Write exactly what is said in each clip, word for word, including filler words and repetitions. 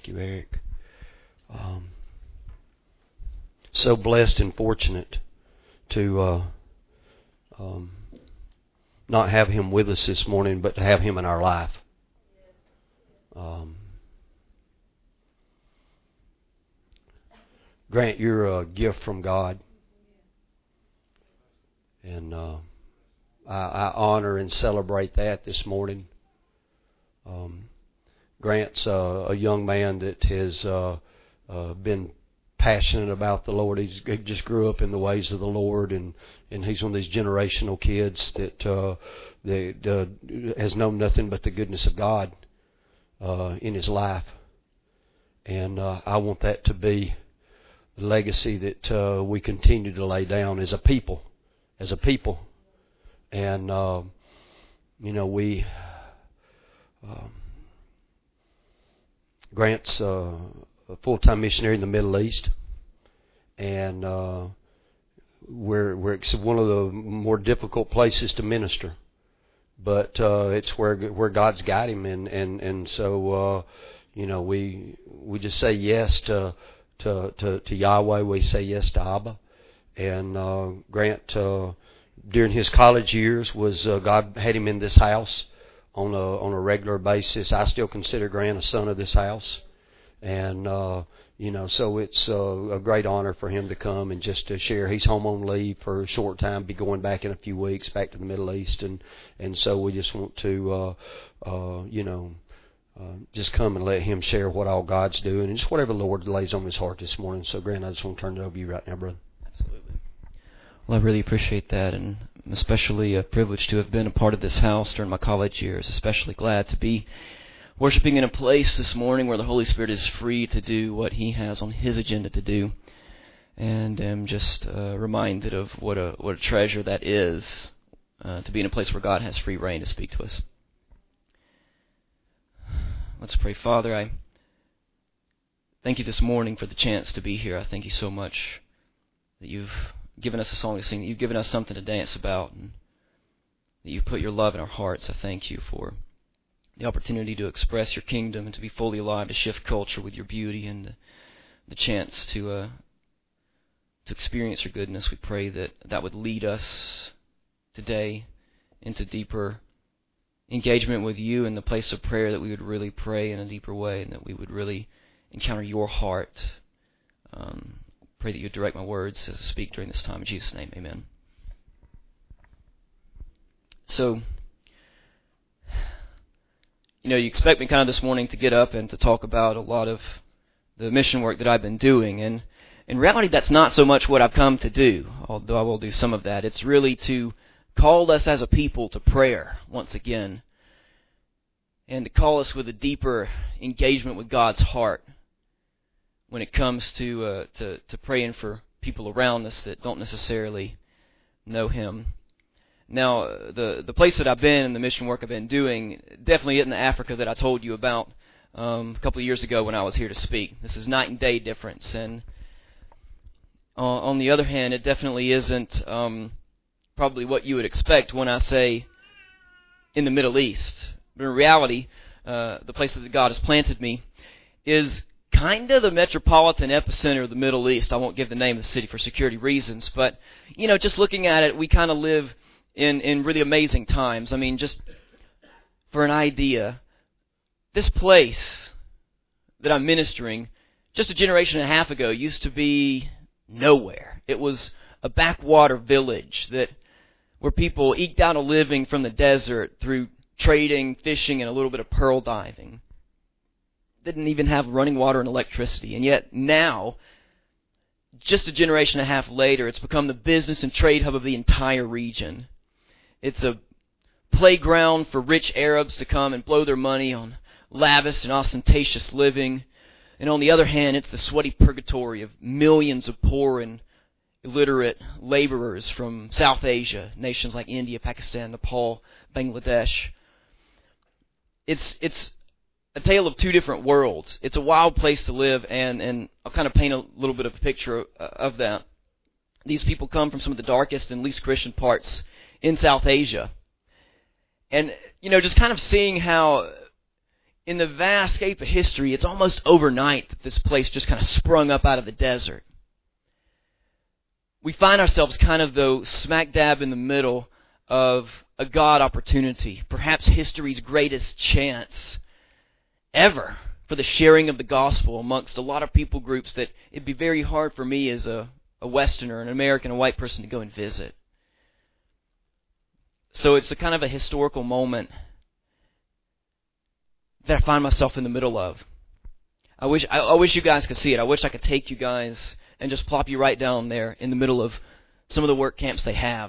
Thank you, Eric. Um, so blessed and fortunate to uh, um, not have him with us this morning, but to have him in our life. Um, Grant, you're a gift from God. And uh, I, I honor and celebrate that this morning. Um, Grant's uh, a young man that has uh, uh, been passionate about the Lord. He's, he just grew up in the ways of the Lord, and, and he's one of these generational kids that, uh, that uh, has known nothing but the goodness of God uh, in his life. And uh, I want that to be the legacy that uh, we continue to lay down as a people, as a people. And, uh, you know, we... Uh, Grant's uh, a full-time missionary in the Middle East, and uh, we're, we're it's one of the more difficult places to minister, but uh, it's where where God's got him, and and and so uh, you know we we just say yes to to to, to Yahweh. We say yes to Abba, and uh, Grant uh, during his college years was uh, God had him in this house on a on a regular basis. I still consider Grant a son of this house, and uh, you know, so it's uh, a great honor for him to come and just to share. He's home on leave for a short time, be going back in a few weeks back to the Middle East, and and so we just want to uh, uh, you know uh, just come and let him share what all God's doing and just whatever the Lord lays on his heart this morning. So Grant, I just want to turn it over to you right now, brother. Absolutely. Well, I really appreciate that, and I'm especially a privilege to have been a part of this house during my college years. Especially glad to be worshiping in a place this morning where the Holy Spirit is free to do what He has on His agenda to do. And I'm just uh, reminded of what a what a treasure that is, uh, to be in a place where God has free reign to speak to us. Let's pray. Father, I thank you this morning for the chance to be here. I thank you so much that you've given us a song to sing, that you've given us something to dance about, and that you've put your love in our hearts. I thank you for the opportunity to express your kingdom and to be fully alive, to shift culture with your beauty, and the chance to uh, to experience your goodness. We pray that that would lead us today into deeper engagement with you in the place of prayer, that we would really pray in a deeper way, and that we would really encounter your heart. Um, Pray that you direct my words as I speak during this time. In Jesus' name, amen. So, you know, you expect me kind of this morning to get up and to talk about a lot of the mission work that I've been doing. And in reality, that's not so much what I've come to do, although I will do some of that. It's really to call us as a people to prayer once again, and to call us with a deeper engagement with God's heart when it comes to, uh, to to praying for people around us that don't necessarily know Him. Now, the the place that I've been and the mission work I've been doing definitely isn't the Africa that I told you about um, a couple of years ago when I was here to speak. This is night and day difference. And uh, on the other hand, it definitely isn't um, probably what you would expect when I say in the Middle East. But in reality, uh, the place that God has planted me is kind of the metropolitan epicenter of the Middle East. I won't give the name of the city for security reasons, but, you know, just looking at it, we kind of live in, in really amazing times. I mean, just for an idea, this place that I'm ministering, just a generation and a half ago, used to be nowhere. It was a backwater village that where people eked out a living from the desert through trading, fishing, and a little bit of pearl diving. Didn't even have running water and electricity. And yet now, just a generation and a half later, it's become the business and trade hub of the entire region. It's a playground for rich Arabs to come and blow their money on lavish and ostentatious living. And on the other hand, it's the sweaty purgatory of millions of poor and illiterate laborers from South Asia, nations like India, Pakistan, Nepal, Bangladesh. It's it's a tale of two different worlds. It's a wild place to live, and, and I'll kind of paint a little bit of a picture of, of that. These people come from some of the darkest and least Christian parts in South Asia. And, you know, just kind of seeing how in the vast scape of history, it's almost overnight that this place just kind of sprung up out of the desert. We find ourselves kind of, though, smack dab in the middle of a God opportunity, perhaps history's greatest chance ever for the sharing of the gospel amongst a lot of people groups that it'd be very hard for me as a, a Westerner, an American, a white person to go and visit. So it's a kind of a historical moment that I find myself in the middle of. I wish I, I wish you guys could see it. I wish I could take you guys and just plop you right down there in the middle of some of the work camps they have.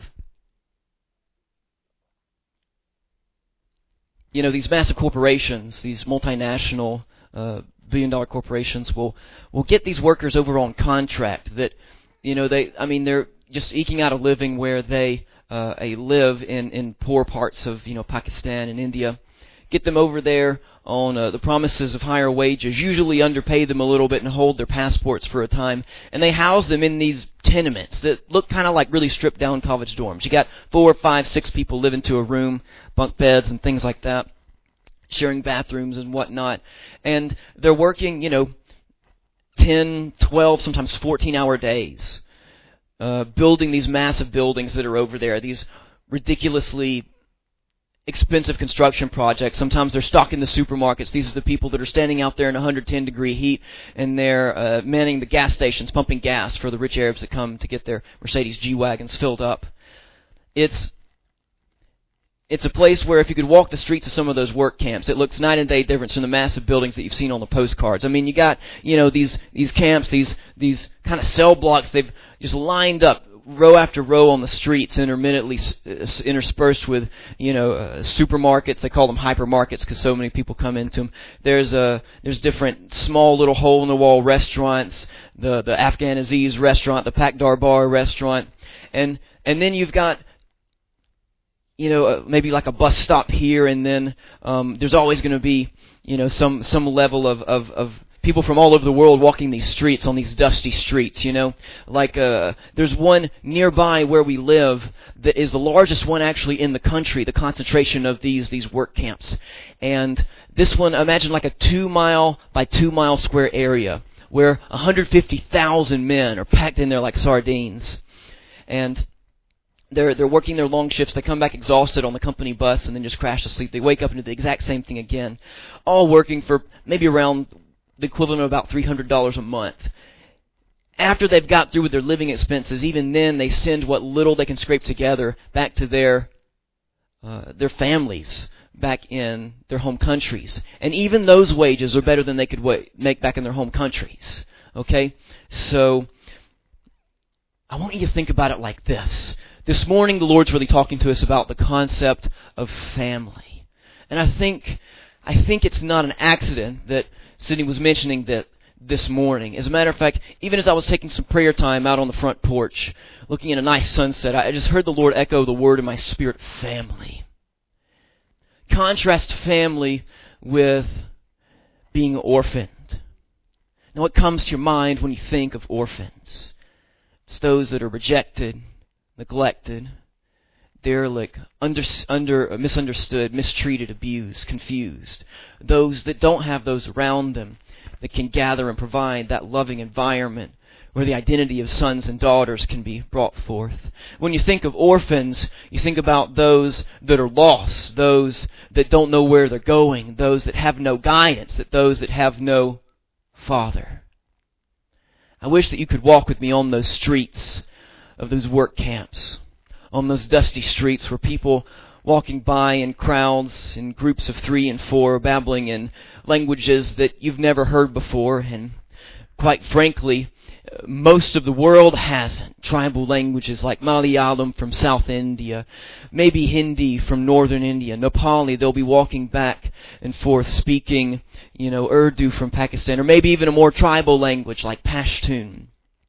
You know, these massive corporations, these multinational uh, billion-dollar corporations will will get these workers over on contract. That, you know, they I mean they're just eking out a living where they uh, a live in in poor parts of, you know, Pakistan and India. Get them over there on uh, the promises of higher wages, usually underpay them a little bit and hold their passports for a time, and they house them in these tenements that look kind of like really stripped down college dorms. You got four, five, six people live into a room, bunk beds and things like that, sharing bathrooms and whatnot, and they're working, you know, ten, twelve, sometimes fourteen-hour days, uh, building these massive buildings that are over there, these ridiculously expensive construction projects. Sometimes they're stocking the supermarkets. These are the people that are standing out there in one hundred ten degree heat, and they're uh, manning the gas stations, pumping gas for the rich Arabs that come to get their Mercedes G-Wagons filled up. It's it's a place where if you could walk the streets of some of those work camps, it looks night and day difference from the massive buildings that you've seen on the postcards. I mean, you got, you know, these these camps, these these kind of cell blocks, they've just lined up row after row on the streets, intermittently interspersed with, you know, uh, supermarkets. They call them hypermarkets because so many people come into them. There's a there's different small little hole in the wall restaurants, the the Afghan Aziz restaurant, the Pak Darbar restaurant, and and then you've got, you know, uh, maybe like a bus stop here, and then um, there's always going to be, you know, some some level of of, of people from all over the world walking these streets, on these dusty streets, you know. Like, uh, there's one nearby where we live that is the largest one actually in the country, the concentration of these these work camps. And this one, imagine like a two mile by two mile square area where one hundred fifty thousand men are packed in there like sardines. And they're they're working their long shifts. They come back exhausted on the company bus and then just crash to sleep. They wake up and do the exact same thing again. All working for maybe around the equivalent of about three hundred dollars a month. After they've got through with their living expenses, even then they send what little they can scrape together back to their uh, their families back in their home countries. And even those wages are better than they could wa- make back in their home countries. Okay? So I want you to think about it like this. This morning the Lord's really talking to us about the concept of family. And I think I think it's not an accident that Sydney was mentioning that this morning. As a matter of fact, even as I was taking some prayer time out on the front porch, looking at a nice sunset, I just heard the Lord echo the word in my spirit, family. Contrast family with being orphaned. Now, what comes to your mind when you think of orphans? It's those that are rejected, neglected, derelict, under, under, misunderstood, mistreated, abused, confused. Those that don't have those around them that can gather and provide that loving environment where the identity of sons and daughters can be brought forth. When you think of orphans, you think about those that are lost, those that don't know where they're going, those that have no guidance, that those that have no father. I wish that you could walk with me on those streets of those work camps, on those dusty streets where people walking by in crowds, in groups of three and four, babbling in languages that you've never heard before, and quite frankly, most of the world hasn't. Tribal languages like Malayalam from South India, maybe Hindi from Northern India, Nepali, they'll be walking back and forth speaking, you know, Urdu from Pakistan, or maybe even a more tribal language like Pashtun.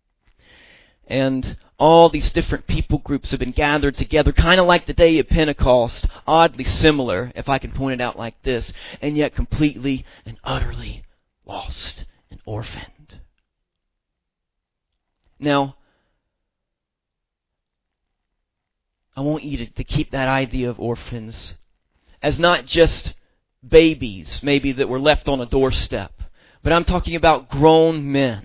And all these different people groups have been gathered together, kind of like the day of Pentecost, oddly similar, if I can point it out like this, and yet completely and utterly lost and orphaned. Now, I want you to, to keep that idea of orphans as not just babies, maybe, that were left on a doorstep. But I'm talking about grown men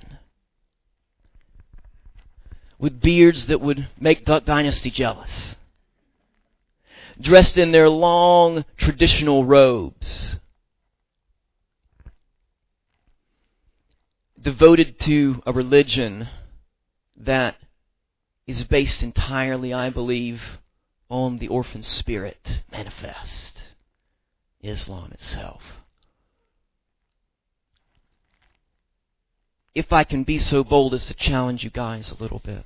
with beards that would make Duck Dynasty jealous, dressed in their long traditional robes, devoted to a religion that is based entirely, I believe, on the orphan spirit manifest, Islam itself. If I can be so bold as to challenge you guys a little bit,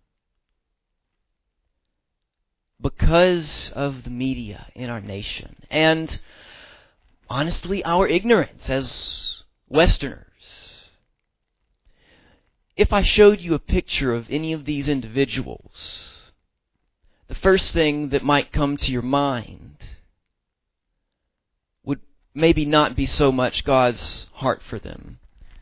because of the media in our nation, and honestly our ignorance as Westerners, if I showed you a picture of any of these individuals, the first thing that might come to your mind would maybe not be so much God's heart for them.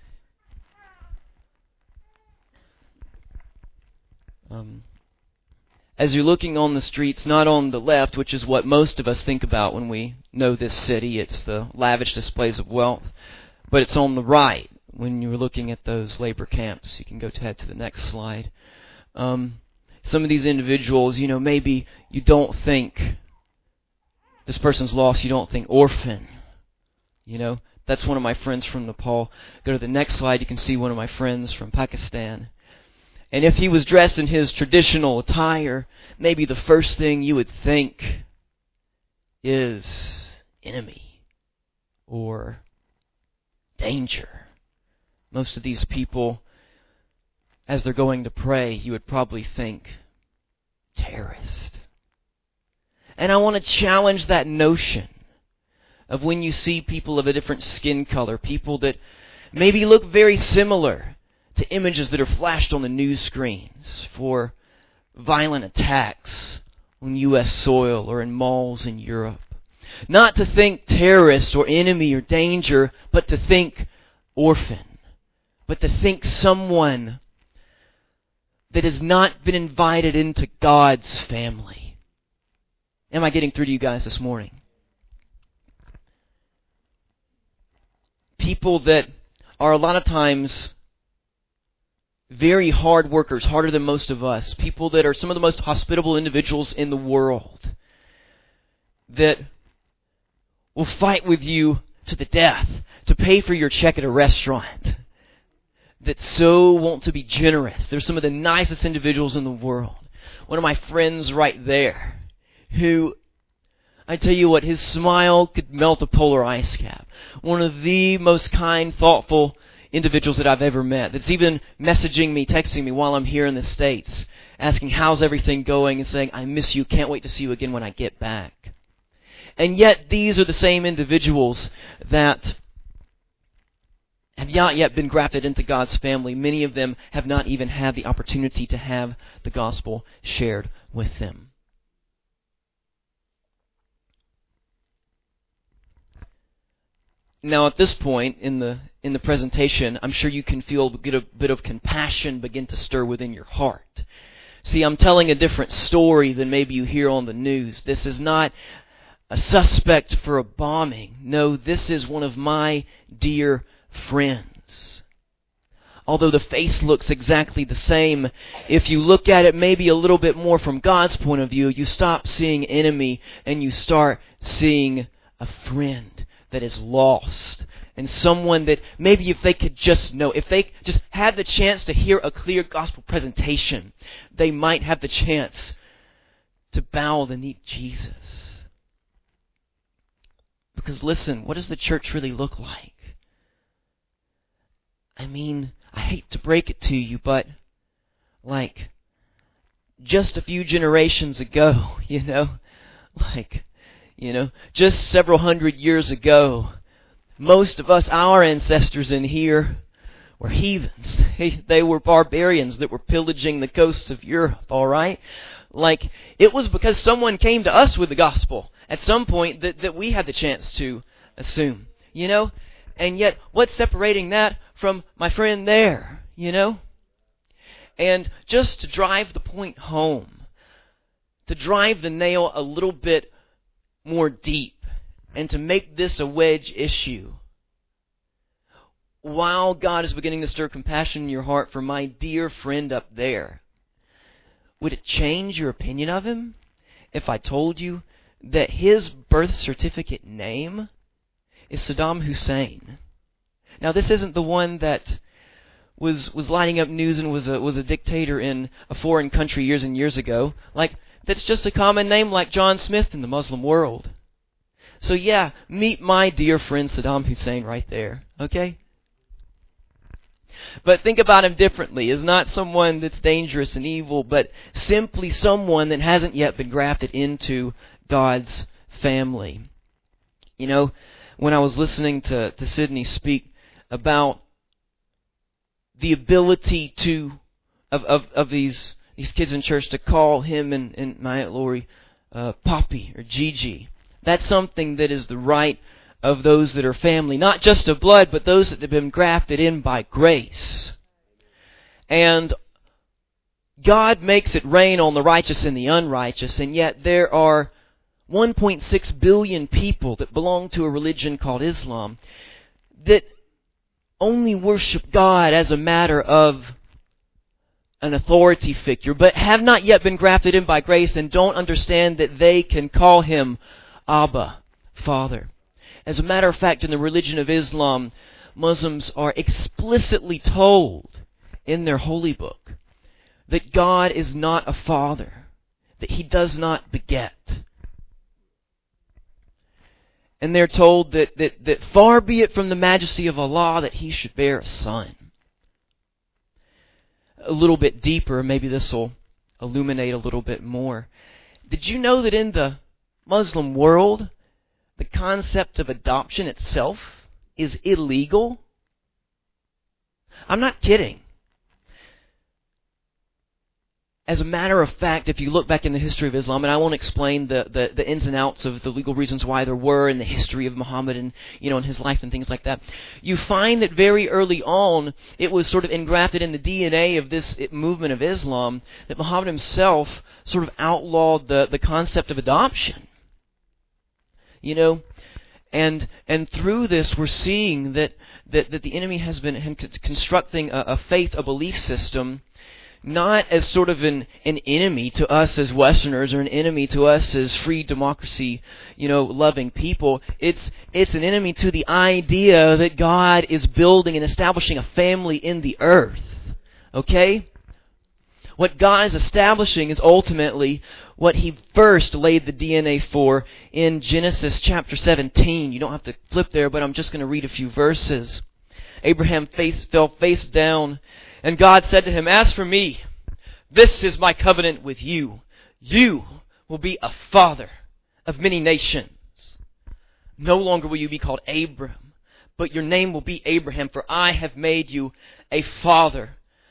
Um, as you're looking on the streets, not on the left, which is what most of us think about when we know this city, it's the lavish displays of wealth, but it's on the right when you're looking at those labor camps. You can go ahead to the next slide. Um, some of these individuals, you know, maybe you don't think this person's lost, you don't think orphan. You know, that's one of my friends from Nepal. Go to the next slide, you can see one of my friends from Pakistan. And if he was dressed in his traditional attire, maybe the first thing you would think is enemy or danger. Most of these people, as they're going to pray, you would probably think terrorist. And I want to challenge that notion of when you see people of a different skin color, people that maybe look very similar to images that are flashed on the news screens for violent attacks on U S soil or in malls in Europe. Not to think terrorist or enemy or danger, but to think orphan. But to think someone that has not been invited into God's family. Am I getting through to you guys this morning? People that are a lot of times very hard workers, harder than most of us. People that are some of the most hospitable individuals in the world. That will fight with you to the death to pay for your check at a restaurant. That so want to be generous. They're some of the nicest individuals in the world. One of my friends right there, who, I tell you what, his smile could melt a polar ice cap. One of the most kind, thoughtful individuals that I've ever met. That's even messaging me, texting me while I'm here in the States, asking how's everything going and saying, I miss you, can't wait to see you again when I get back. And yet these are the same individuals that have not yet been grafted into God's family. Many of them have not even had the opportunity to have the gospel shared with them. Now at this point in the in the presentation, I'm sure you can feel a bit of compassion begin to stir within your heart. See, I'm telling a different story than maybe you hear on the news. This is not a suspect for a bombing. No, this is one of my dear friends. Although the face looks exactly the same, if you look at it maybe a little bit more from God's point of view, you stop seeing enemy and you start seeing a friend that is lost. And someone that maybe if they could just know, if they just had the chance to hear a clear gospel presentation, they might have the chance to bow the knee to Jesus. Because listen, what does the church really look like? I mean, I hate to break it to you, but like just a few generations ago, you know, like, you know, just several hundred years ago, most of us, our ancestors in here, were heathens. They, they were barbarians that were pillaging the coasts of Europe, all right? Like, it was because someone came to us with the gospel at some point that, that we had the chance to assume, you know? And yet, what's separating that from my friend there, you know? And just to drive the point home, to drive the nail a little bit more deep, and to make this a wedge issue, while God is beginning to stir compassion in your heart for my dear friend up there, would it change your opinion of him if I told you that his birth certificate name is Saddam Hussein? Now, this isn't the one that was was lighting up news and was a was a dictator in a foreign country years and years ago. Like, that's just a common name like John Smith in the Muslim world. So yeah, meet my dear friend Saddam Hussein right there, okay? But think about him differently. He's not someone that's dangerous and evil, but simply someone that hasn't yet been grafted into God's family. You know, when I was listening to, to Sydney speak about the ability to of, of, of these these kids in church to call him and, and my Aunt Lori uh, Poppy or Gigi. That's something that is the right of those that are family, not just of blood, but those that have been grafted in by grace. And God makes it rain on the righteous and the unrighteous, and yet there are one point six billion people that belong to a religion called Islam that only worship God as a matter of an authority figure, but have not yet been grafted in by grace and don't understand that they can call Him Abba, Father. As a matter of fact, in the religion of Islam, Muslims are explicitly told in their holy book that God is not a father, that He does not beget. And they're told that, that, that far be it from the majesty of Allah that He should bear a son. A little bit deeper, maybe this will illuminate a little bit more. Did you know that in the Muslim world, the concept of adoption itself is illegal? I'm not kidding. As a matter of fact, if you look back in the history of Islam, and I won't explain the, the, the ins and outs of the legal reasons why there were in the history of Muhammad and, you know, in his life and things like that, you find that very early on it was sort of engrafted in the D N A of this movement of Islam that Muhammad himself sort of outlawed the, the concept of adoption. You know, and and through this we're seeing that, that, that the enemy has been constructing a, a faith, a belief system, not as sort of an, an enemy to us as Westerners or an enemy to us as free democracy, you know, loving people. It's it's an enemy to the idea that God is building and establishing a family in the earth. Okay? What God is establishing is ultimately what He first laid the D N A for in Genesis chapter seventeen. You don't have to flip there, but I'm just going to read a few verses. Abraham face, fell face down, and God said to him, "As for me, this is my covenant with you. You will be a father of many nations. No longer will you be called Abram, but your name will be Abraham, for I have made you a father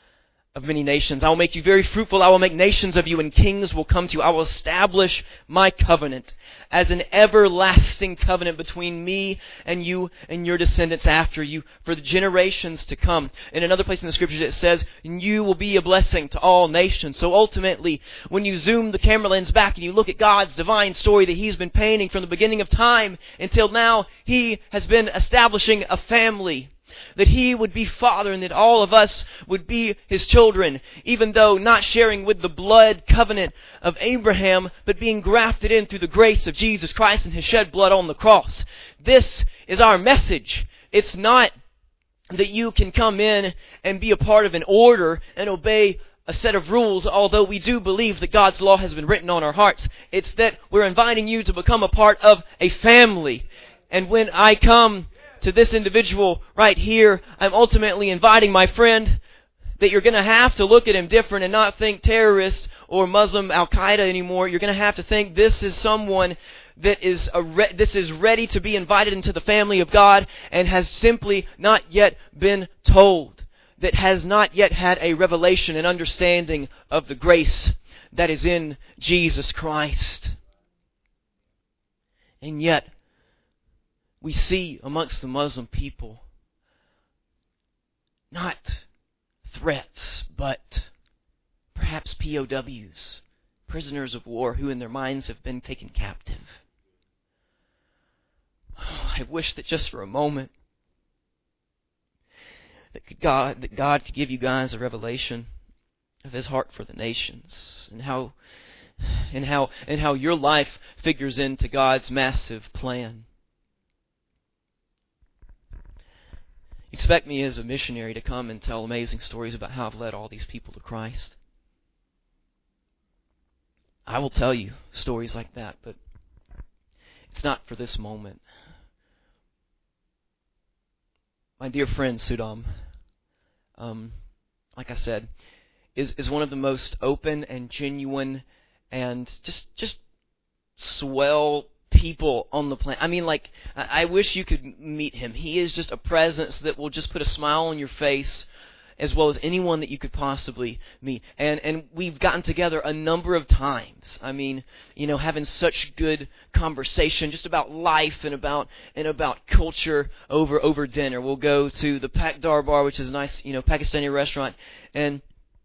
of many nations. I will make you very fruitful. I will make nations of you, and kings will come to you. I will establish my covenant as an everlasting covenant between me and you and your descendants after you for the generations to come." In another place in the Scriptures it says, "You will be a blessing to all nations." So ultimately, when you zoom the camera lens back and you look at God's divine story that He's been painting from the beginning of time until now, He has been establishing a family. That He would be Father and that all of us would be His children, even though not sharing with the blood covenant of Abraham, but being grafted in through the grace of Jesus Christ and His shed blood on the cross. This is our message. It's not that you can come in and be a part of an order and obey a set of rules, although we do believe that God's law has been written on our hearts. It's that we're inviting you to become a part of a family. And when I come to this individual right here, I'm ultimately inviting my friend that you're going to have to look at him different and not think terrorist or Muslim Al-Qaeda anymore. You're going to have to think this is someone that is a re- this is ready to be invited into the family of God and has simply not yet been told, that has not yet had a revelation and understanding of the grace that is in Jesus Christ. And yet, we see amongst the Muslim people not threats, but perhaps P O Ws, prisoners of war who in their minds have been taken captive. I wish that just for a moment that God, that God could give you guys a revelation of His heart for the nations, and how, and how, and how your life figures into God's massive plan. Expect me as a missionary to come and tell amazing stories about how I've led all these people to Christ. I will tell you stories like that, but it's not for this moment. My dear friend Sudam, um, like I said, is is one of the most open and genuine and just just swell people on the planet. I mean, like, I wish you could meet him. He is just a presence that will just put a smile on your face, as well as anyone that you could possibly meet. And and we've gotten together a number of times. I mean, you know, having such good conversation just about life and about and about culture over over dinner. We'll go to the Pak Darbar, which is a nice, you know, Pakistani restaurant, and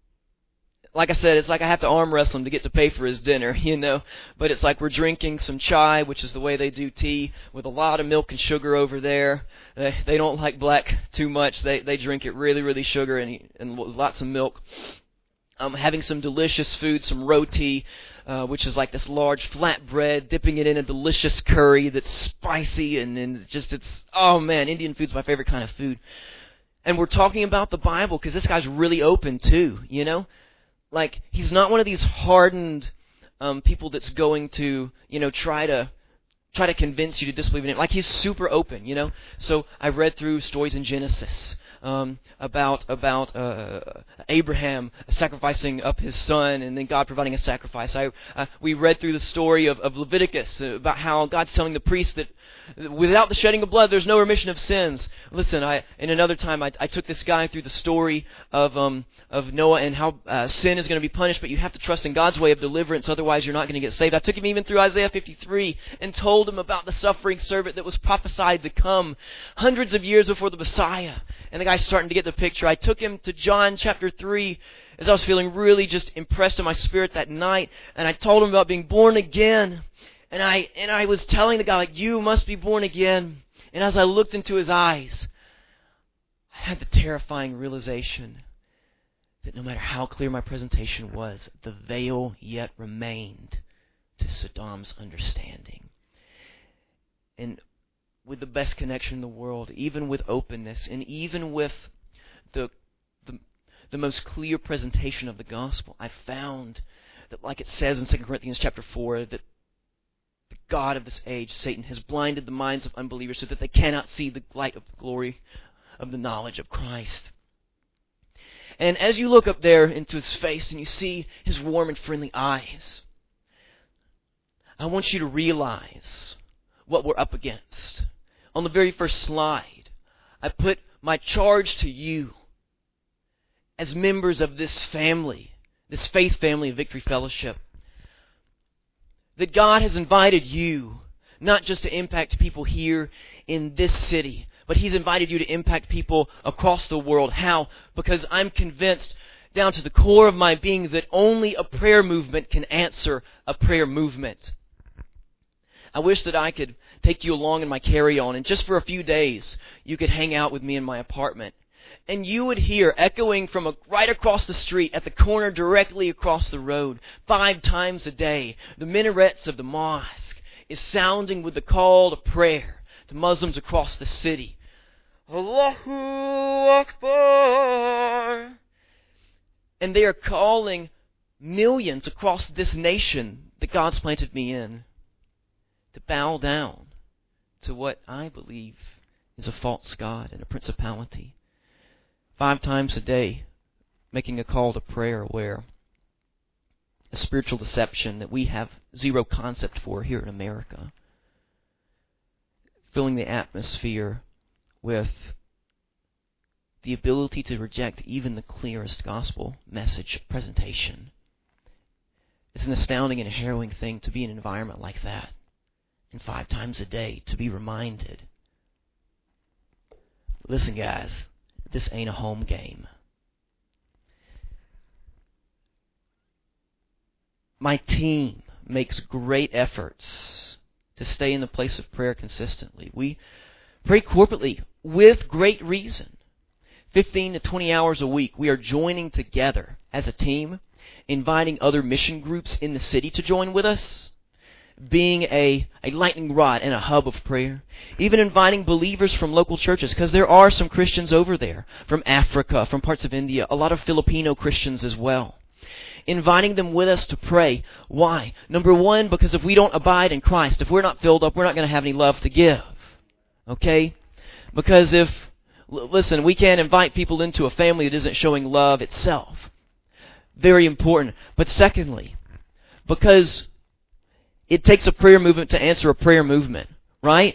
like I said, it's like I have to arm wrestle him to get to pay for his dinner, you know. But it's like we're drinking some chai, which is the way they do tea, with a lot of milk and sugar over there. They they don't like black too much. They they drink it really, really sugar and and lots of milk. Um, having some delicious food, some roti, uh, which is like this large flat bread, dipping it in a delicious curry that's spicy and, and just it's, oh man, Indian food's my favorite kind of food. And we're talking about the Bible because this guy's really open too, you know. Like, he's not one of these hardened um, people that's going to, you know, try to try to convince you to disbelieve in him. Like, he's super open, you know. So I read through stories in Genesis um, about about uh, Abraham sacrificing up his son, and then God providing a sacrifice. I uh, we read through the story of, of Leviticus uh, about how God's telling the priest that without the shedding of blood, there's no remission of sins. Listen, I in another time I, I took this guy through the story of um of Noah and how uh, sin is going to be punished, but you have to trust in God's way of deliverance, otherwise you're not going to get saved. I took him even through Isaiah fifty-three and told him about the suffering servant that was prophesied to come hundreds of years before the Messiah. And the guy's starting to get the picture. I took him to John chapter three as I was feeling really just impressed in my spirit that night, and I told him about being born again. And I and I was telling the guy, like, you must be born again. And as I looked into his eyes, I had the terrifying realization that no matter how clear my presentation was, the veil yet remained to Saddam's understanding. And with the best connection in the world, even with openness, and even with the the, the most clear presentation of the gospel, I found that, like it says in Second Corinthians chapter four, that the God of this age, Satan, has blinded the minds of unbelievers so that they cannot see the light of the glory of the knowledge of Christ. And as you look up there into his face and you see his warm and friendly eyes, I want you to realize what we're up against. On the very first slide, I put my charge to you as members of this family, this faith family of Victory Fellowship, that God has invited you not just to impact people here in this city, but He's invited you to impact people across the world. How? Because I'm convinced down to the core of my being that only a prayer movement can answer a prayer movement. I wish that I could take you along in my carry-on, and just for a few days, you could hang out with me in my apartment. And you would hear, echoing from a, right across the street, at the corner directly across the road, five times a day, the minarets of the mosque is sounding with the call to prayer to Muslims across the city. Allahu Akbar! And they are calling millions across this nation that God's planted me in to bow down to what I believe is a false god and a principality. Five times a day, making a call to prayer where a spiritual deception that we have zero concept for here in America, filling the atmosphere with the ability to reject even the clearest gospel message presentation. It's an astounding and harrowing thing to be in an environment like that, and five times a day to be reminded. Listen, guys, this ain't a home game. My team makes great efforts to stay in the place of prayer consistently. We pray corporately with great reason. fifteen to twenty hours a week, we are joining together as a team, inviting other mission groups in the city to join with us, being a, a lightning rod and a hub of prayer, even inviting believers from local churches, because there are some Christians over there, from Africa, from parts of India, a lot of Filipino Christians as well. Inviting them with us to pray. Why? Number one, because if we don't abide in Christ, if we're not filled up, we're not going to have any love to give. Okay? Because if, listen, we can't invite people into a family that isn't showing love itself. Very important. But secondly, because it takes a prayer movement to answer a prayer movement, right?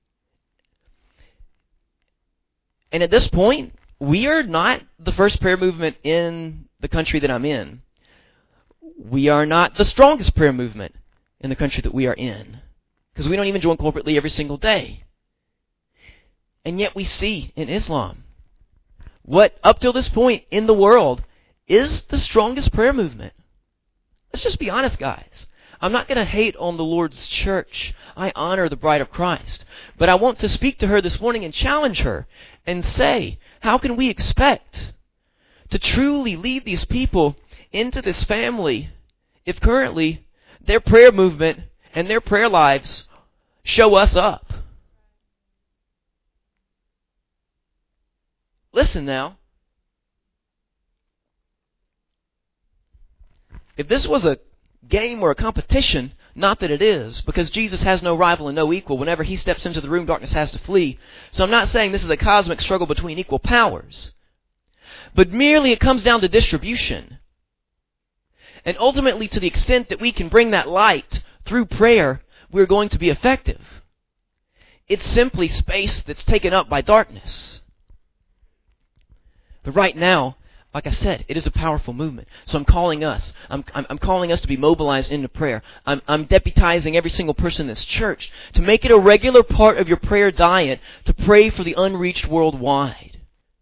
And at this point, we are not the first prayer movement in the country that I'm in. We are not the strongest prayer movement in the country that we are in, because we don't even join corporately every single day. And yet we see in Islam what, up till this point in the world, is the strongest prayer movement. Let's just be honest, guys. I'm not going to hate on the Lord's church. I honor the bride of Christ. But I want to speak to her this morning and challenge her and say, how can we expect to truly lead these people into this family if currently their prayer movement and their prayer lives show us up? Listen now. If this was a game or a competition, not that it is, because Jesus has no rival and no equal. Whenever He steps into the room, darkness has to flee. So I'm not saying this is a cosmic struggle between equal powers, but merely it comes down to distribution. And ultimately, to the extent that we can bring that light through prayer, we're going to be effective. It's simply space that's taken up by darkness. But right now, like I said, it is a powerful movement. So I'm calling us. I'm, I'm, I'm calling us to be mobilized into prayer. I'm, I'm deputizing every single person in this church to make it a regular part of your prayer diet to pray for the unreached worldwide.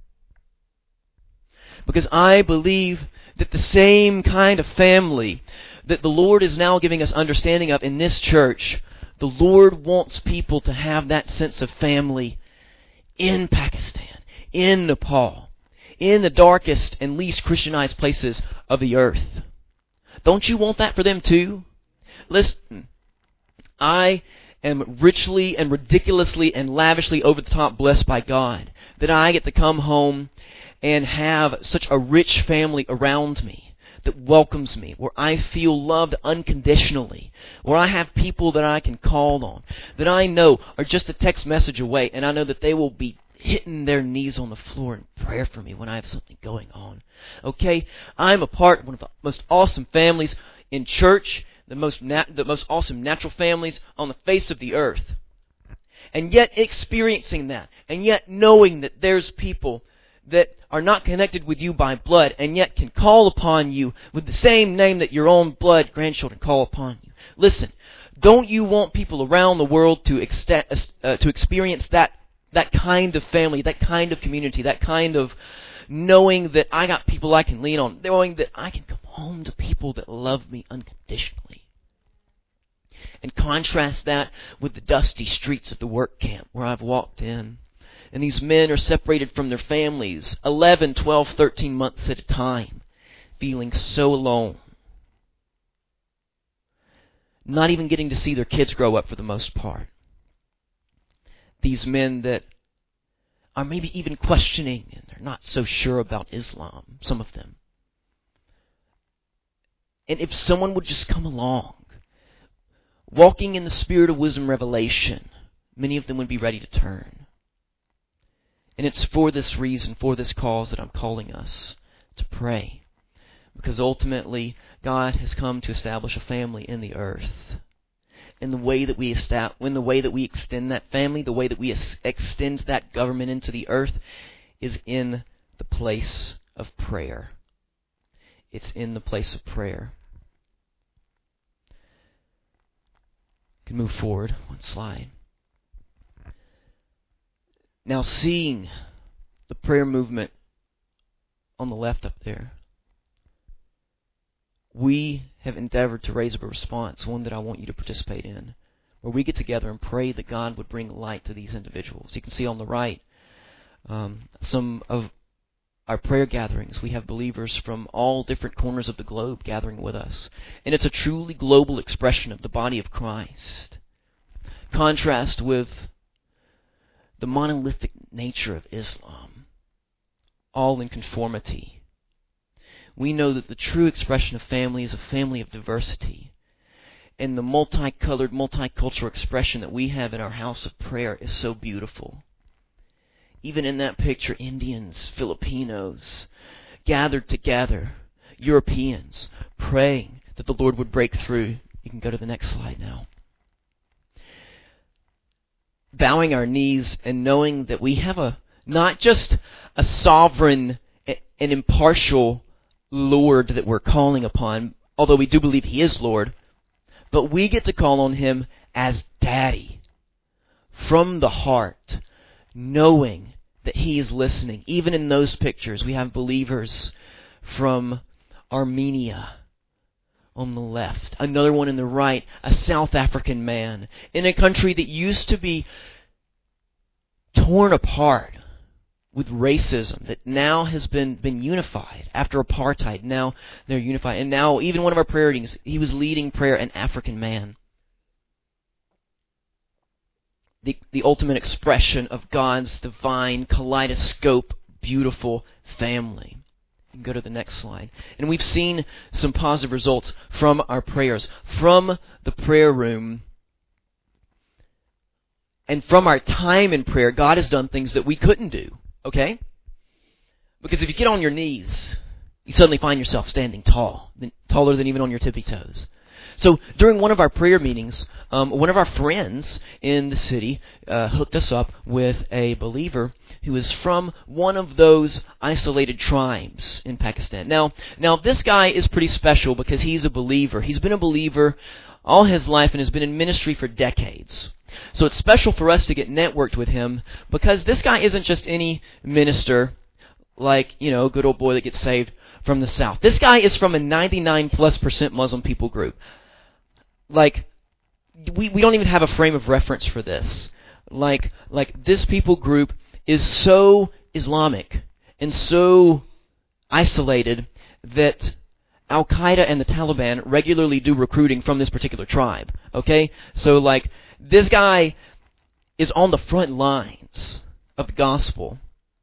Because I believe that the same kind of family that the Lord is now giving us understanding of in this church, the Lord wants people to have that sense of family in Pakistan, in Nepal, in the darkest and least Christianized places of the earth. Don't you want that for them too? Listen, I am richly and ridiculously and lavishly over the top blessed by God that I get to come home and have such a rich family around me that welcomes me, where I feel loved unconditionally, where I have people that I can call on, that I know are just a text message away, and I know that they will be hitting their knees on the floor in prayer for me when I have something going on. Okay? I'm a part of one of the most awesome families in church, the most nat- the most awesome natural families on the face of the earth. And yet experiencing that, and yet knowing that there's people that are not connected with you by blood, and yet can call upon you with the same name that your own blood grandchildren call upon you. Listen, don't you want people around the world to ext- uh, to experience that that kind of family, that kind of community, that kind of knowing that I got people I can lean on, knowing that I can come home to people that love me unconditionally? And contrast that with the dusty streets of the work camp where I've walked in. And these men are separated from their families eleven, twelve, thirteen months at a time, feeling so alone. Not even getting to see their kids grow up for the most part. These men that are maybe even questioning, and they're not so sure about Islam, some of them. And if someone would just come along, walking in the spirit of wisdom revelation, many of them would be ready to turn. And it's for this reason, for this cause, that I'm calling us to pray. Because ultimately, God has come to establish a family in the earth. And the way that we establish, when the way that we extend that family, the way that we extend that government into the earth, is in the place of prayer. It's in the place of prayer. You can move forward one slide. Now, seeing the prayer movement on the left up there, we have endeavored to raise up a response, one that I want you to participate in. where we get together and pray that God would bring light to these individuals. You can see on the right um, some of our prayer gatherings. We have believers from all different corners of the globe gathering with us. And it's a truly global expression of the body of Christ. Contrast with the monolithic nature of Islam, all in conformity. We know that the true expression of family is a family of diversity. And the multicolored, multicultural expression that we have in our house of prayer is so beautiful. Even in that picture, Indians, Filipinos, gathered together, Europeans, praying that the Lord would break through. You can go to the next slide now. Bowing our knees and knowing that we have a not just a sovereign and impartial Lord that we're calling upon, although we do believe He is Lord, but we get to call on Him as Daddy from the heart, knowing that He is listening. Even in those pictures, we have believers from Armenia on the left, another one in the right, a South African man in a country that used to be torn apart with racism, that now has been, been unified after apartheid. Now they're unified. And now even one of our prayer readings, he was leading prayer, an African man. The, the ultimate expression of God's divine kaleidoscope, beautiful family. You can go to the next slide. And we've seen some positive results from our prayers, from the prayer room. And from our time in prayer, God has done things that we couldn't do. Okay? Because if you get on your knees, you suddenly find yourself standing tall, taller than even on your tippy toes. So during one of our prayer meetings, um, one of our friends in the city uh, hooked us up with a believer who is from one of those isolated tribes in Pakistan. Now, now this guy is pretty special because he's a believer. He's been a believer all his life and has been in ministry for decades. So it's special for us to get networked with him because this guy isn't just any minister like, you know, good old boy that gets saved from the South. This guy is from a ninety-nine plus percent Muslim people group. Like, we, we don't even have a frame of reference for this. Like, like this people group is so Islamic and so isolated that Al-Qaeda and the Taliban regularly do recruiting from this particular tribe. Okay? So, like, this guy is on the front lines of the gospel.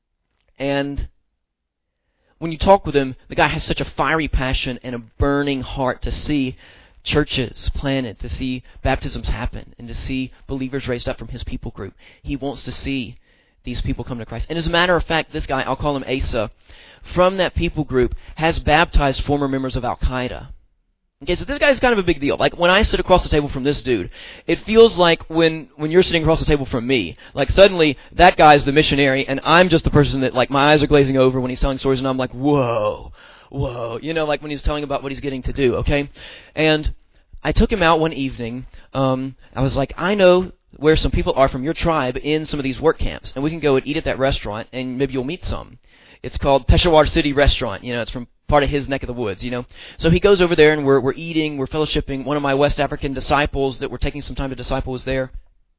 And when you talk with him, the guy has such a fiery passion and a burning heart to see churches planted, to see baptisms happen, and to see believers raised up from his people group. He wants to see these people come to Christ. And as a matter of fact, this guy, I'll call him Asa, from that people group, has baptized former members of Al-Qaeda. Okay, so this guy's kind of a big deal. Like, when I sit across the table from this dude, it feels like when, when you're sitting across the table from me. Like, suddenly, that guy's the missionary, and I'm just the person that, like, my eyes are glazing over when he's telling stories, and I'm like, whoa, whoa. You know, like when he's telling about what he's getting to do, okay? And I took him out one evening. Um, I was like, I know where some people are from your tribe in some of these work camps, and we can go and eat at that restaurant, and maybe you'll meet some. It's called Peshawar City Restaurant. You know, it's from part of his neck of the woods, you know. So he goes over there, and we're we're eating, we're fellowshipping. One of my West African disciples that we're taking some time to disciple was there.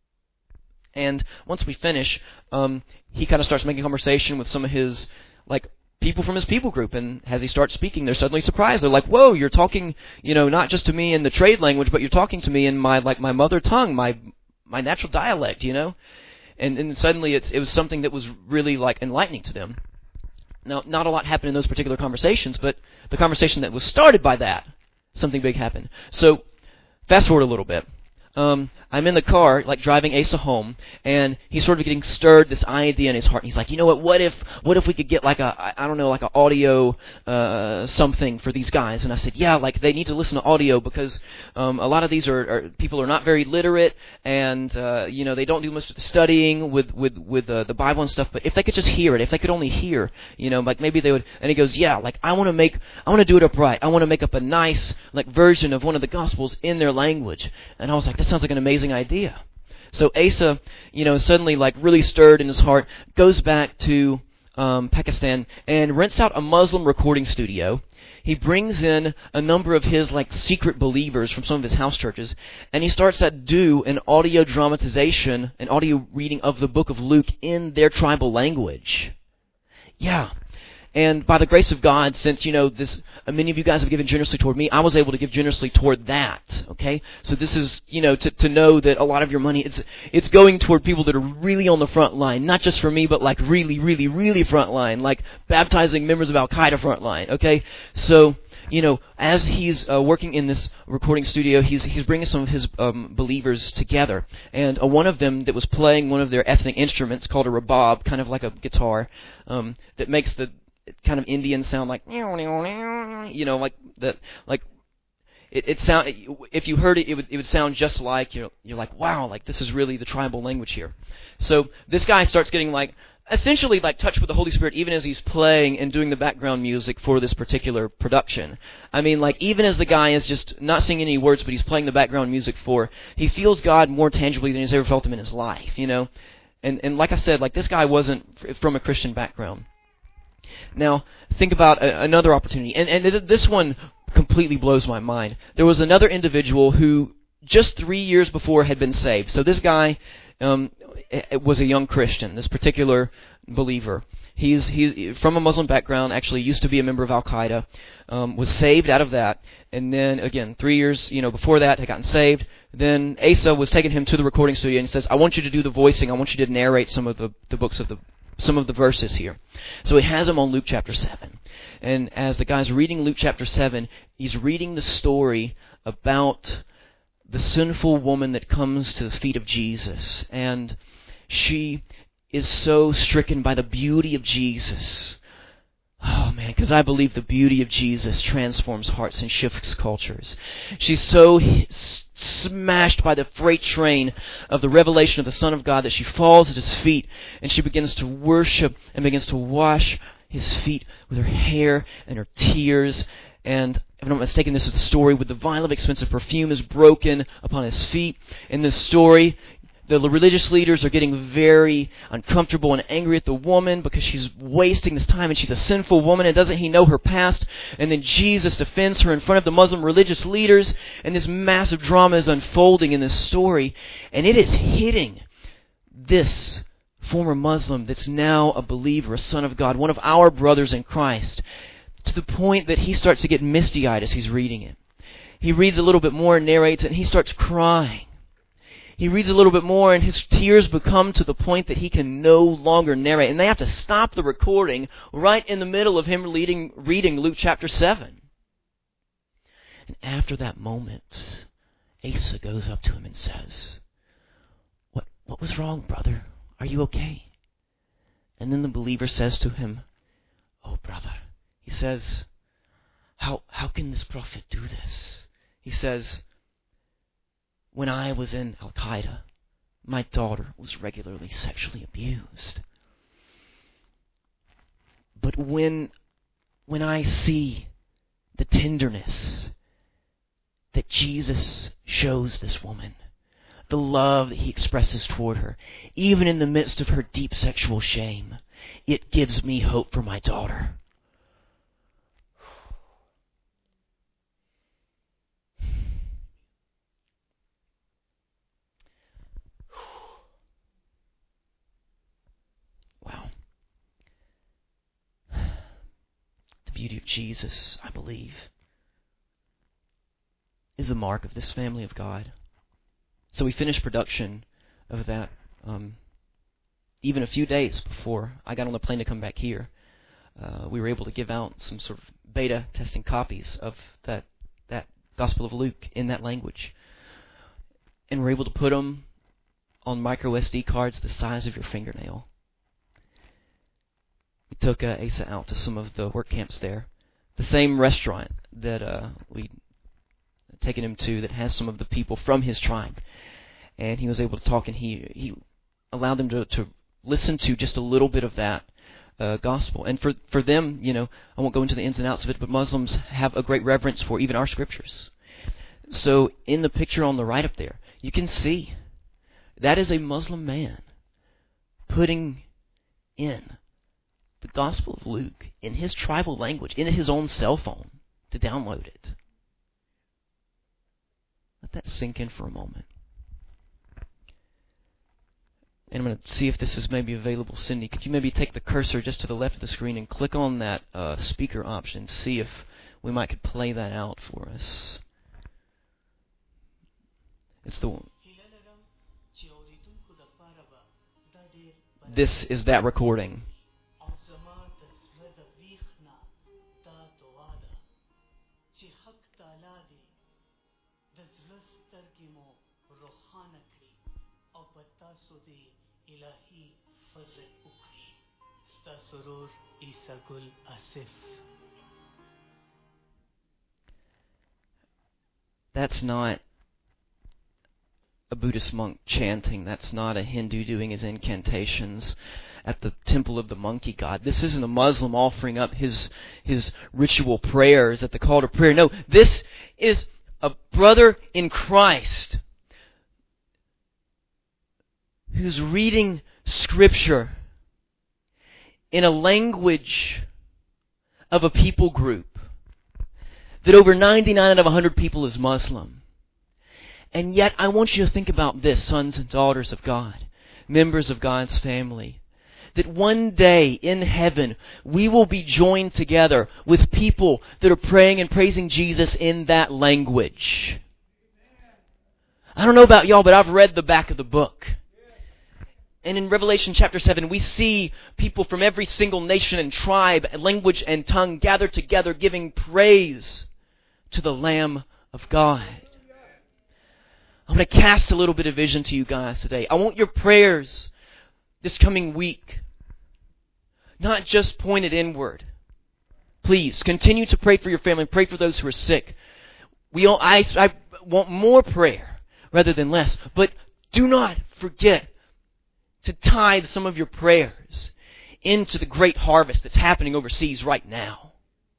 And once we finish, um, he kind of starts making conversation with some of his, like, people from his people group. And as he starts speaking, they're suddenly surprised. They're like, whoa, you're talking, you know, not just to me in the trade language, but you're talking to me in my, like, my mother tongue, my my natural dialect, you know. And and suddenly it's it was something that was really, like, enlightening to them. Now, not a lot happened in those particular conversations, but the conversation that was started by that, something big happened. So, fast forward a little bit. Um, I'm in the car, like driving Asa home, and he's sort of getting stirred this idea in his heart. He's like, you know what? What if, what if we could get like a, I don't know, like an audio uh, something for these guys? And I said, yeah, like they need to listen to audio because um, a lot of these are, are people are not very literate, and uh, you know they don't do much studying with with with uh, the Bible and stuff. But if they could just hear it, if they could only hear, you know, like maybe they would. And he goes, yeah, like I want to make, I want to do it upright. I want to make up a nice like version of one of the Gospels in their language. And I was like, that sounds like an amazing idea. So Asa, you know, suddenly like really stirred in his heart, goes back to um, Pakistan, and rents out a Muslim recording studio. He brings in a number of his like secret believers from some of his house churches, and he starts to do an audio dramatization, an audio reading of the book of Luke in their tribal language. Yeah. And by the grace of God, since, you know, this, uh, many of you guys have given generously toward me, I was able to give generously toward that, okay? So this is, you know, to, to know that a lot of your money, it's, it's going toward people that are really on the front line, not just for me, but like really, really, really front line, like baptizing members of Al-Qaeda front line, okay? So, you know, as he's uh, working in this recording studio, he's he's bringing some of his um, believers together, and uh, one of them that was playing one of their ethnic instruments called a rabab, kind of like a guitar, um, that makes the kind of Indian sound like, you know, like that, like it, it sound. If you heard it, it would it would sound just like you know, you're like, wow, like this is really the tribal language here. So this guy starts getting like essentially like touched with the Holy Spirit even as he's playing and doing the background music for this particular production. I mean, like even as the guy is just not singing any words, but he's playing the background music for, he feels God more tangibly than he's ever felt him in his life, you know. And and like I said, like this guy wasn't from a Christian background. Now, think about a, another opportunity, and, and this one completely blows my mind. There was another individual who just three years before had been saved. So this guy um, was a young Christian, this particular believer. He's he's from a Muslim background, actually used to be a member of Al-Qaeda, um, was saved out of that, and then, again, three years you know before that, had gotten saved. Then Asa was taking him to the recording studio and he says, I want you to do the voicing, I want you to narrate some of the, the books of the some of the verses here. So he has him on Luke chapter seven. And as the guy's reading Luke chapter seven, he's reading the story about the sinful woman that comes to the feet of Jesus. And she is so stricken by the beauty of Jesus. Oh man, because I believe the beauty of Jesus transforms hearts and shifts cultures. She's so smashed by the freight train of the revelation of the Son of God that she falls at His feet and she begins to worship and begins to wash His feet with her hair and her tears. And if I'm not mistaken, this is the story where the vial of expensive perfume is broken upon His feet. In this story, the religious leaders are getting very uncomfortable and angry at the woman because she's wasting this time and she's a sinful woman and doesn't He know her past? And then Jesus defends her in front of the Muslim religious leaders, and this massive drama is unfolding in this story, and it is hitting this former Muslim that's now a believer, a son of God, one of our brothers in Christ, to the point that he starts to get misty-eyed as he's reading it. He reads a little bit more and narrates it, and he starts crying. He reads a little bit more, and his tears become to the point that he can no longer narrate. And they have to stop the recording right in the middle of him reading, reading Luke chapter seven. And after that moment, Asa goes up to him and says, What, what was wrong, brother? Are you okay? And then the believer says to him, Oh, brother. He says, How, how can this prophet do this? He says, When I was in Al-Qaeda, my daughter was regularly sexually abused. But when, when I see the tenderness that Jesus shows this woman, the love that He expresses toward her, even in the midst of her deep sexual shame, it gives me hope for my daughter. The beauty of Jesus, I believe, is the mark of this family of God. So we finished production of that um, even a few days before I got on the plane to come back here. Uh, we were able to give out some sort of beta testing copies of that that Gospel of Luke in that language. And we're able to put them on micro S D cards the size of your fingernail. We took uh, Asa out to some of the work camps there. The same restaurant that uh, we'd taken him to that has some of the people from his tribe. And he was able to talk, and he, he allowed them to, to listen to just a little bit of that uh, gospel. And for, for them, you know, I won't go into the ins and outs of it, but Muslims have a great reverence for even our scriptures. So in the picture on the right up there, you can see that is a Muslim man putting in the Gospel of Luke in his tribal language, in his own cell phone, to download it. Let that sink in for a moment. And I'm going to see if this is maybe available. Cindy, could you maybe take the cursor just to the left of the screen and click on that uh, speaker option, see if we might could play that out for us. It's the one. This is that recording. That's not a Buddhist monk chanting. That's not a Hindu doing his incantations at the temple of the monkey god. This isn't a Muslim offering up his his ritual prayers at the call to prayer. No, this is a brother in Christ who's reading Scripture in a language of a people group that over ninety-nine out of one hundred people is Muslim. And yet I want you to think about this, sons and daughters of God, members of God's family, that one day in heaven we will be joined together with people that are praying and praising Jesus in that language. I don't know about y'all, but I've read the back of the book. And in Revelation chapter seven, we see people from every single nation and tribe, language and tongue gathered together giving praise to the Lamb of God. I'm going to cast a little bit of vision to you guys today. I want your prayers this coming week not just pointed inward. Please continue to pray for your family. Pray for those who are sick. We all, I, I want more prayer rather than less. But do not forget to tithe some of your prayers into the great harvest that's happening overseas right now.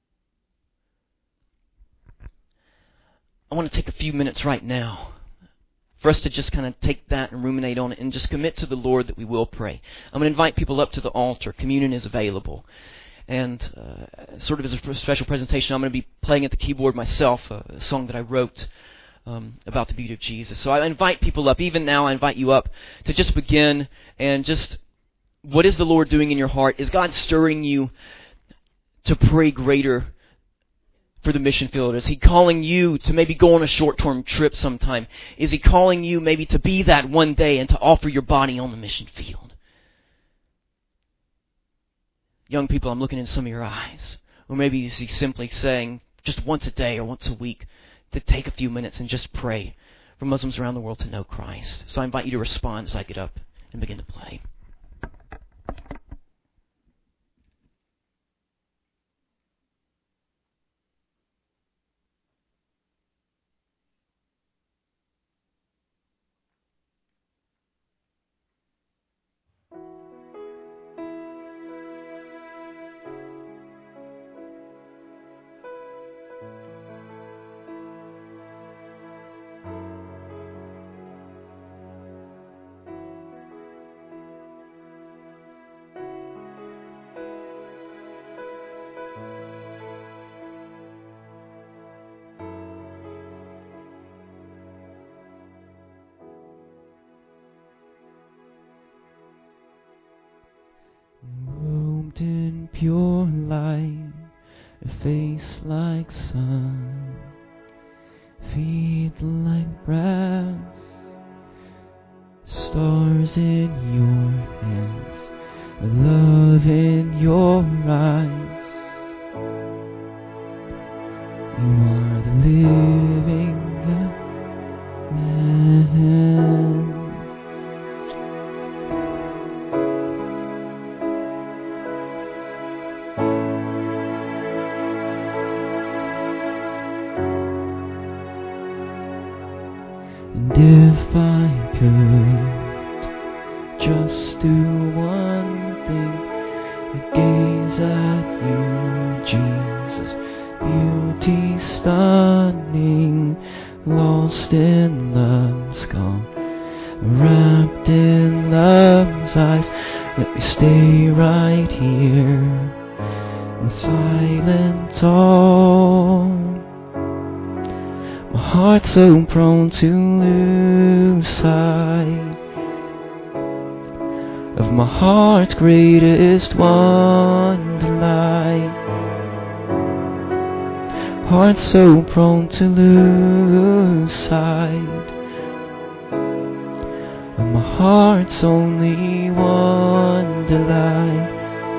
I want to take a few minutes right now for us to just kind of take that and ruminate on it and just commit to the Lord that we will pray. I'm going to invite people up to the altar. Communion is available. And uh, sort of as a special presentation, I'm going to be playing at the keyboard myself, uh, a song that I wrote um, about the beauty of Jesus. So I invite people up. Even now I invite you up to just begin and just, what is the Lord doing in your heart? Is God stirring you to pray greater for the mission field? Is He calling you to maybe go on a short-term trip sometime? Is He calling you maybe to be that one day and to offer your body on the mission field? Young people, I'm looking in some of your eyes. Or maybe is He simply saying, just once a day or once a week, to take a few minutes and just pray for Muslims around the world to know Christ. So I invite you to respond as I get up and begin to play. Robed in pure light, a face like sun, feet like brass, stars in your hands, love in your eyes. You are the living man. If I could just do one thing, gaze at you, Jesus, beauty stunning, lost in love's calm, wrapped in love's eyes. Let me stay right here the silent dawn. My heart's so prone to lose sight of my heart's greatest one delight. Heart's so prone to lose sight of my heart's only one delight.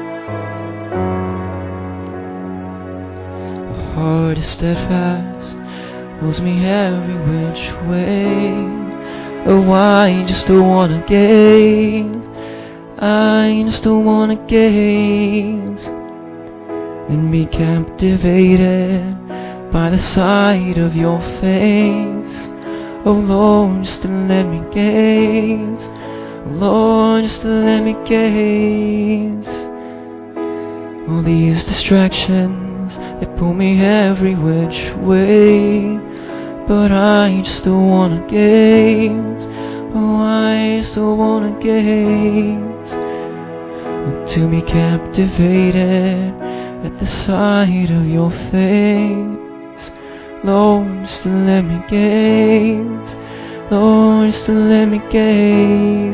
The heart is steadfast, pulls me every which way. Oh, I just don't wanna gaze, I just don't wanna gaze and be captivated by the sight of your face. Oh Lord, just to let me gaze. Oh Lord, just to let me gaze. All these distractions, they pull me every which way, but I just don't wanna gaze. Oh, I just don't wanna gaze. To be captivated at the sight of your face. Lord, just to let me gaze. Lord, just to let me gaze.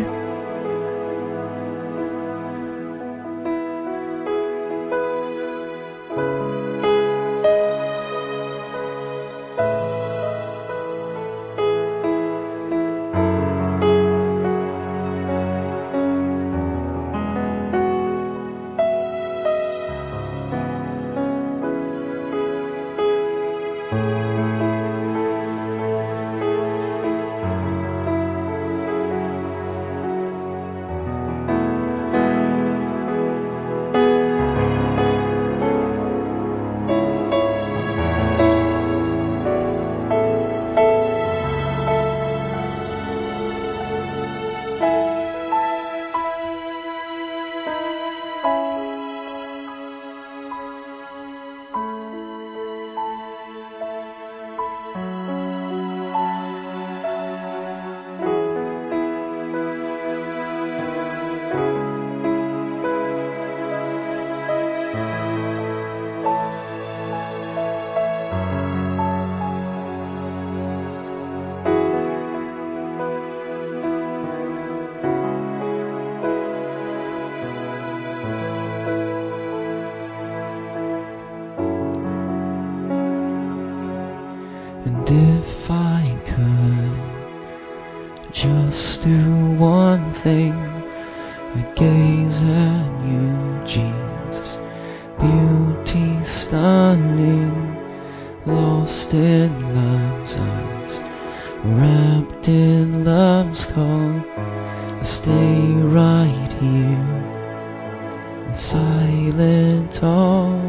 And if I could just do one thing, I'd gaze at you, Jesus. Beauty stunning, lost in love's eyes, wrapped in love's call. I stay right here, in silent awe.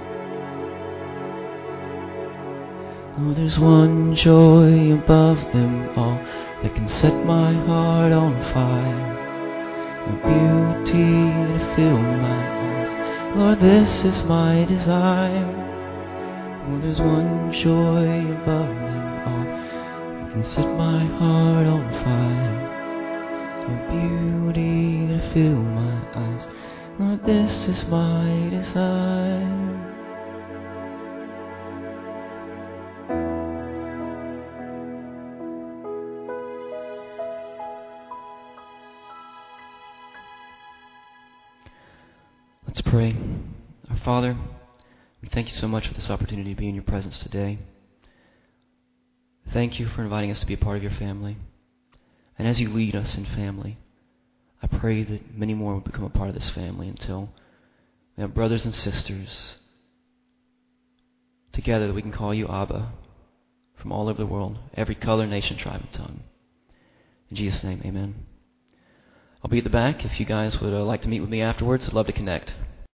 Oh, there's one joy above them all that can set my heart on fire, a beauty to fill my eyes. Lord, this is my desire. Oh, there's one joy above them all that can set my heart on fire, a beauty to fill my eyes. Lord, this is my desire. Let's pray. Our Father, we thank you so much for this opportunity to be in your presence today. Thank you for inviting us to be a part of your family. And as you lead us in family, I pray that many more will become a part of this family until we have brothers and sisters together that we can call you Abba from all over the world, every color, nation, tribe, and tongue. In Jesus' name, amen. I'll be at the back. If you guys would uh, like to meet with me afterwards, I'd love to connect.